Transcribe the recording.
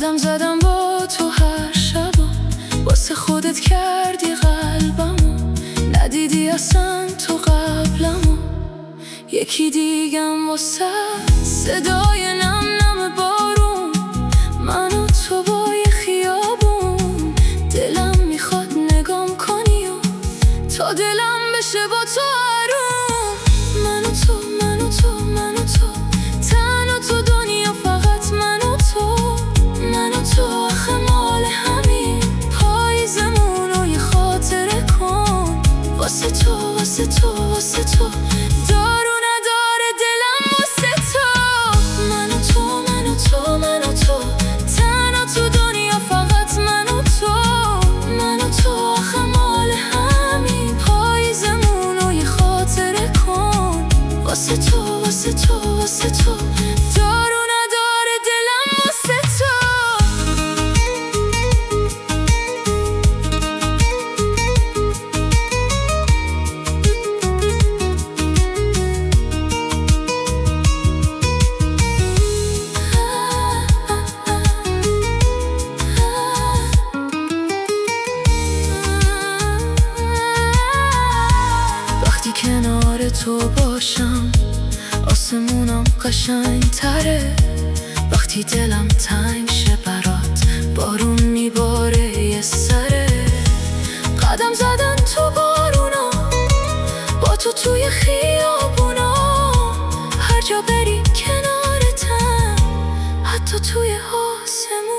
قدم زدم با تو هر شب و واسه خودت کردی قلبمو، ندیدی اصلا تو قبلمو. یکی دیگم واسه صدای نم نم بارون، من و تو با یه خیابون. دلم میخواد نگام کنی و تا دلم بشه با تو آروم. من و تو من و تو من و تو، تنها تو دنیا فقط من و تو. من و تو آخه مال همین پاییزمون رو یه خاطره کن. واسه تو واسه تو واسه تو، دارو نداره دلم واسه تو. من و تو من و تو من و تو، تنها تو دنیا فقط من و تو. من و تو آخه مال همین پاییزمون رو یه خاطره کن. واسه تو واسه تو واسه تو، دارو نداره دلم واسه تو. وقتی کنار تو باشم آسمونم قشنگ تره. وقتی دلم تنگ شه برات بارون میباره یه سره. قدم زدن تو بارونا، با تو توی خیابونا. هر جا بری کنارتم، حتی توی آسمون.